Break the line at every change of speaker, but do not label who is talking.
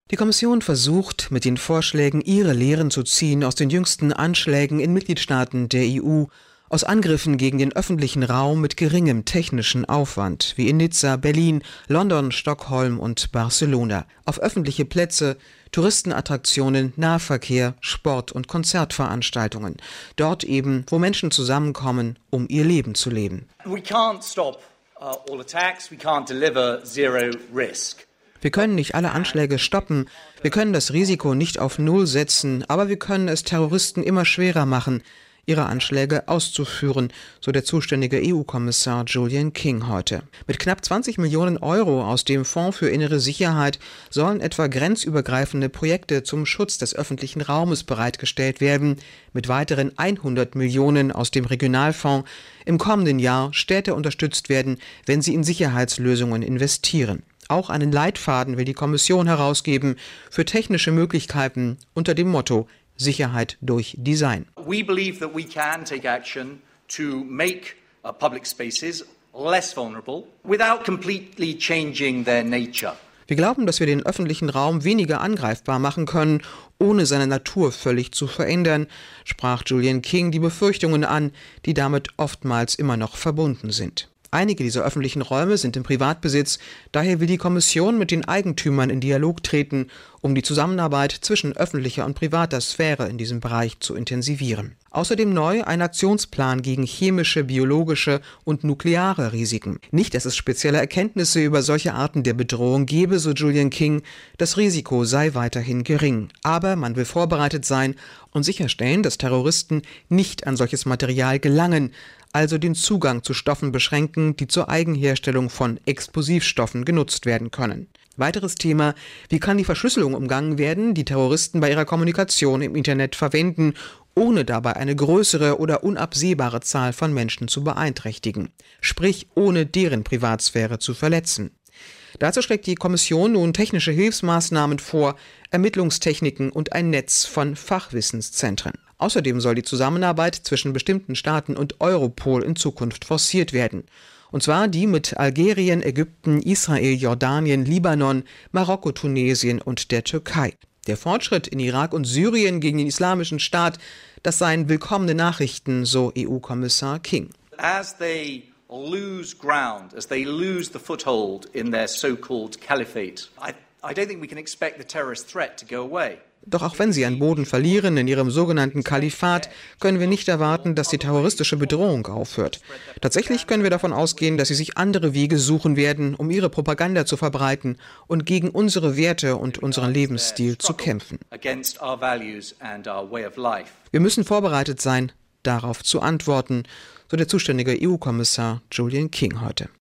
Die Kommission versucht, mit den Vorschlägen ihre Lehren zu ziehen aus den jüngsten Anschlägen in Mitgliedstaaten der EU, aus Angriffen gegen den öffentlichen Raum mit geringem technischen Aufwand, wie in Nizza, Berlin, London, Stockholm und Barcelona, auf öffentliche Plätze, Touristenattraktionen, Nahverkehr, Sport- und Konzertveranstaltungen, dort eben, wo Menschen zusammenkommen, um ihr Leben zu leben.
We can't stop all attacks, we can't deliver zero risk.
Wir können nicht alle Anschläge stoppen, wir können das Risiko nicht auf Null setzen, aber wir können es Terroristen immer schwerer machen, ihre Anschläge auszuführen, so der zuständige EU-Kommissar Julian King heute. Mit knapp 20 Millionen Euro aus dem Fonds für innere Sicherheit sollen etwa grenzübergreifende Projekte zum Schutz des öffentlichen Raumes bereitgestellt werden. Mit weiteren 100 Millionen aus dem Regionalfonds im kommenden Jahr Städte unterstützt werden, wenn sie in Sicherheitslösungen investieren. Auch einen Leitfaden will die Kommission herausgeben für technische Möglichkeiten unter dem Motto Sicherheit durch Design.
We believe that we can take action to make public spaces less vulnerable without completely changing their nature.
Wir glauben, dass wir den öffentlichen Raum weniger angreifbar machen können, ohne seine Natur völlig zu verändern, sprach Julian King die Befürchtungen an, die damit oftmals immer noch verbunden sind. Einige dieser öffentlichen Räume sind im Privatbesitz, daher will die Kommission mit den Eigentümern in Dialog treten, um die Zusammenarbeit zwischen öffentlicher und privater Sphäre in diesem Bereich zu intensivieren. Außerdem neu ein Aktionsplan gegen chemische, biologische und nukleare Risiken. Nicht, dass es spezielle Erkenntnisse über solche Arten der Bedrohung gebe, so Julian King, das Risiko sei weiterhin gering. Aber man will vorbereitet sein und sicherstellen, dass Terroristen nicht an solches Material gelangen, also den Zugang zu Stoffen beschränken, die zur Eigenherstellung von Explosivstoffen genutzt werden können. Weiteres Thema: Wie kann die Verschlüsselung umgangen werden, die Terroristen bei ihrer Kommunikation im Internet verwenden, ohne dabei eine größere oder unabsehbare Zahl von Menschen zu beeinträchtigen, sprich ohne deren Privatsphäre zu verletzen. Dazu schlägt die Kommission nun technische Hilfsmaßnahmen vor, Ermittlungstechniken und ein Netz von Fachwissenszentren. Außerdem soll die Zusammenarbeit zwischen bestimmten Staaten und Europol in Zukunft forciert werden. Und zwar die mit Algerien, Ägypten, Israel, Jordanien, Libanon, Marokko, Tunesien und der Türkei. Der Fortschritt in Irak und Syrien gegen den Islamischen Staat, das seien willkommene Nachrichten, so EU-Kommissar King.
As they lose ground, as they lose the foothold in their so-called caliphate, I don't think we can expect the terrorist threat to go away.
Doch auch wenn sie an Boden verlieren in ihrem sogenannten Kalifat, können wir nicht erwarten, dass die terroristische Bedrohung aufhört. Tatsächlich können wir davon ausgehen, dass sie sich andere Wege suchen werden, um ihre Propaganda zu verbreiten und gegen unsere Werte und unseren Lebensstil zu kämpfen. Wir müssen vorbereitet sein, darauf zu antworten, so der zuständige EU-Kommissar Julian King heute.